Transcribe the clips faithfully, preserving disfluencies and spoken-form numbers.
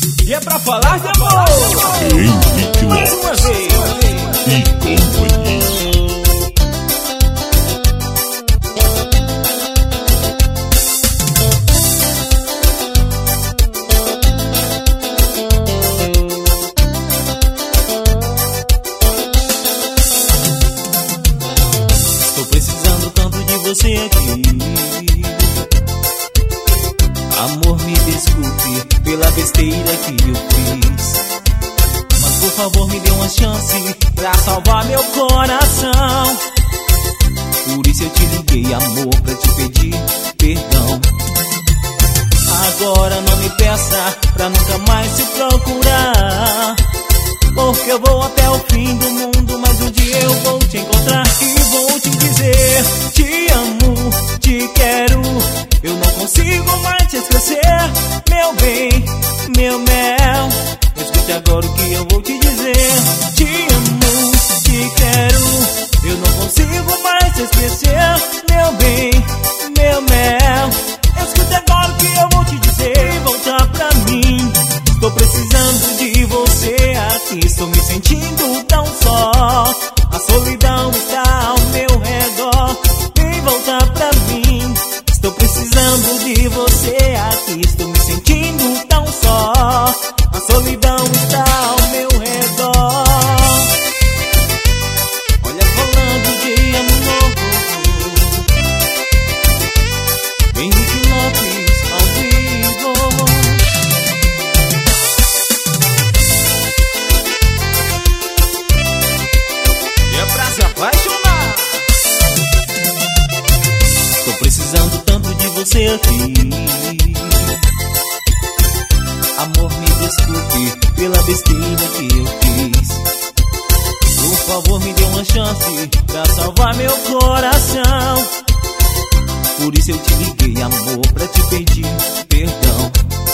E é pra falar de amor. Henrique Mais uma Lopes vez. e companhia. Estou precisando tanto de você aqui. Amor, me desculpe pela besteira que eu fiz, mas por favor me dê uma chance pra salvar meu coração. Por isso eu te liguei, amor, pra te pedir perdão. Agora não me peça pra nunca mais se procurar, porque eu vou até o fim do mundo, mas um dia eu vou te encontrar e vou te dizer: te amo, te quero, eu não consigo mais te esquecer. Meu bem, meu mel, escute agora o que eu vou te dizer. Te amo, te quero, eu não consigo mais te esquecer. Meu bem, meu mel, escute agora o que eu vou te dizer. Volta pra mim, estou precisando de você aqui. Estou me sentindo tão só, a solidão está ao meu redor. Vem voltar pra mim, estou precisando de você aqui. Estou me sentindo tão só, a solidão está ao meu redor. Olha, falando de amor, Henrique Lopes ao vivo. E é pra se apaixonar. Tô precisando tanto de você aqui. Amor, me desculpe pela besteira que eu fiz. Por favor, me dê uma chance pra salvar meu coração. Por isso eu te liguei, amor, pra te pedir perdão.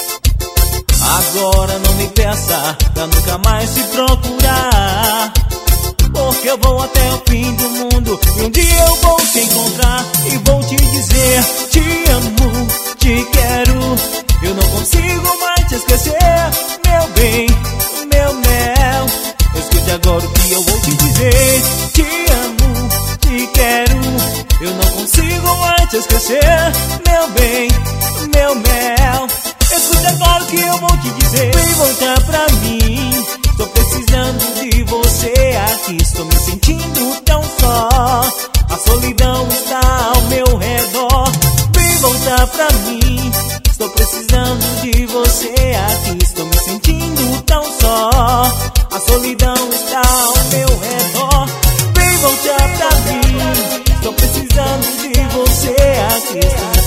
Agora não me peça pra nunca mais se procurar, porque eu vou até o fim do mundo e um dia eu vou te encontrar e vou te dizer: te amo, te quero, eu não consigo mais te esquecer. Meu bem, meu mel, escute agora o que eu vou te dizer. Te amo, te quero, eu não consigo mais te esquecer. Meu bem, meu mel, escute agora o que eu vou te dizer. Vem voltar pra mim, estou precisando de você aqui. Estou me sentindo tão só, a solidão está ao meu redor. Vem voltar pra mim, estou precisando de você aqui. Estou me sentindo tão só, a solidão está ao meu redor. Vem voltar pra mim, estou precisando de você aqui. Estou